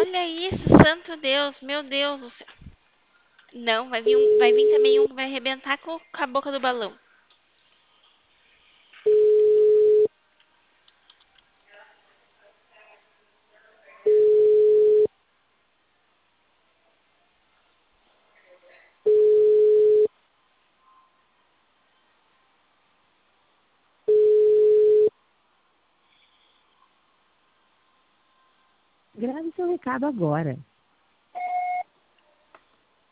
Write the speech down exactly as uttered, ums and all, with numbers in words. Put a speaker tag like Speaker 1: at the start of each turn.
Speaker 1: Olha isso, santo Deus, meu Deus do céu. Não, vai vir, um, vai vir também um que vai arrebentar com, com a boca do balão.
Speaker 2: Grave seu recado agora.